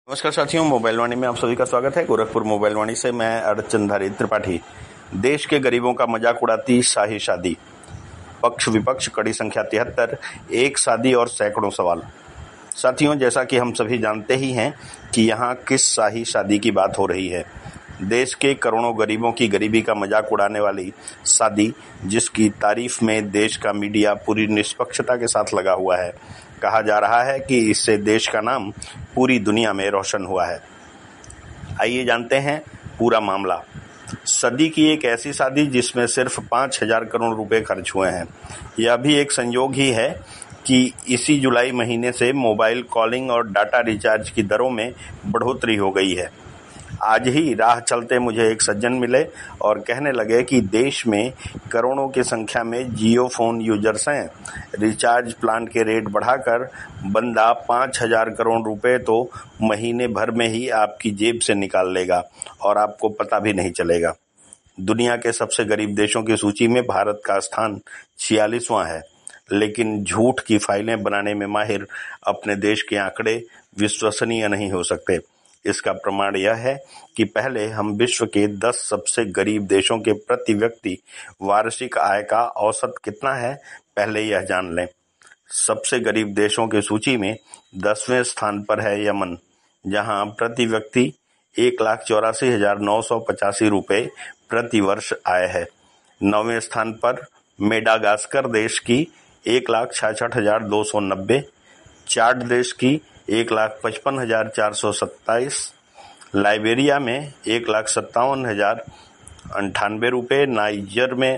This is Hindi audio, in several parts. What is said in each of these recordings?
नमस्कार साथियों, मोबाइल वाणी में आप सभी का स्वागत है। गोरखपुर मोबाइल वाणी से मैं अर्चनधारी त्रिपाठी। देश के गरीबों का मजाक उड़ाती शाही शादी, पक्ष विपक्ष कड़ी संख्या 73, एक शादी और सैकड़ों सवाल। साथियों, जैसा कि हम सभी जानते ही हैं कि यहाँ किस शाही शादी की बात हो रही है। देश के करोड़ों गरीबों की गरीबी का मजाक उड़ाने वाली शादी, जिसकी तारीफ में देश का मीडिया पूरी निष्पक्षता के साथ लगा हुआ है। कहा जा रहा है कि इससे देश का नाम पूरी दुनिया में रोशन हुआ है। आइए जानते हैं पूरा मामला। सदी की एक ऐसी शादी जिसमें सिर्फ 5,000 करोड़ रुपए खर्च हुए हैं। यह भी एक संयोग ही है कि इसी जुलाई महीने से मोबाइल कॉलिंग और डाटा रिचार्ज की दरों में बढ़ोतरी हो गई है। आज ही राह चलते मुझे एक सज्जन मिले और कहने लगे कि देश में करोड़ों की संख्या में जियो फोन यूजर्स हैं। रिचार्ज प्लान के रेट बढ़ाकर बंदा 5,000 करोड़ रुपए तो महीने भर में ही आपकी जेब से निकाल लेगा और आपको पता भी नहीं चलेगा। दुनिया के सबसे गरीब देशों की सूची में भारत का स्थान 46वां है, लेकिन झूठ की फाइलें बनाने में माहिर अपने देश के आंकड़े विश्वसनीय नहीं हो सकते। इसका प्रमाण यह है कि पहले हम विश्व के 10 सबसे गरीब देशों के प्रति व्यक्ति वार्षिक आय का औसत कितना है, पहले यह जान लें। सबसे गरीब देशों की सूची में 10वें स्थान पर है यमन, जहां प्रति व्यक्ति 1,84,985 रुपए प्रति वर्ष आय है। 9वें स्थान पर मेडागास्कर देश की 1,66,290, चाड देश की 1,55,427, लाइबेरिया में 1,57,098 रुपये, नाइजर में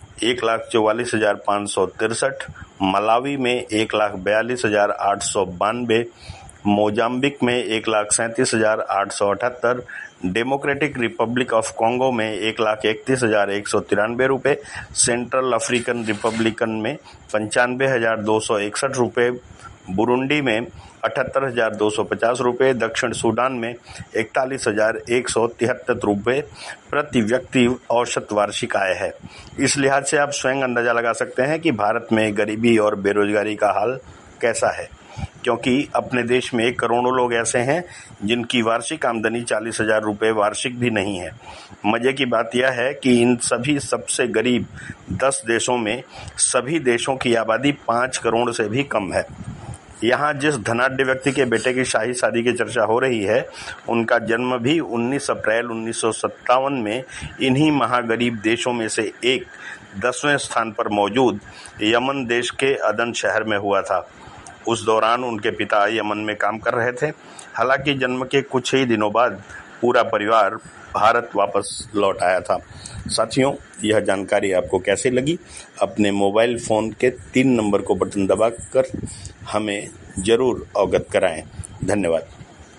1,44,563, मलावी में 1,42,892, मोजाम्बिक में 1,37,878, डेमोक्रेटिक रिपब्लिक ऑफ कॉन्गो में 1,31,193 रुपये, सेंट्रल अफ्रीकन रिपब्लिकन में 95,261 रुपये, बुरुंडी में 78,250 रुपये, दक्षिण सूडान में 41,173 रुपये प्रति व्यक्ति औसत वार्षिक आय है। इस लिहाज से आप स्वयं अंदाजा लगा सकते हैं कि भारत में गरीबी और बेरोजगारी का हाल कैसा है, क्योंकि अपने देश में करोड़ों लोग ऐसे हैं जिनकी वार्षिक आमदनी 40,000 रुपये वार्षिक भी नहीं है। मजे की बात यह है कि इन सभी सबसे गरीब 10 देशों में सभी देशों की आबादी 5 करोड़ से भी कम है। यहाँ जिस धनाढ्य व्यक्ति के बेटे की शाही शादी की चर्चा हो रही है, उनका जन्म भी 19 अप्रैल 1957 में इन्हीं महागरीब देशों में से एक 10वें स्थान पर मौजूद यमन देश के अदन शहर में हुआ था। उस दौरान उनके पिता यमन में काम कर रहे थे। हालांकि जन्म के कुछ ही दिनों बाद पूरा परिवार भारत वापस लौट आया था। साथियों, यह जानकारी आपको कैसी लगी? अपने मोबाइल फ़ोन के 3 नंबर को बटन दबाकर हमें ज़रूर अवगत कराएं। धन्यवाद।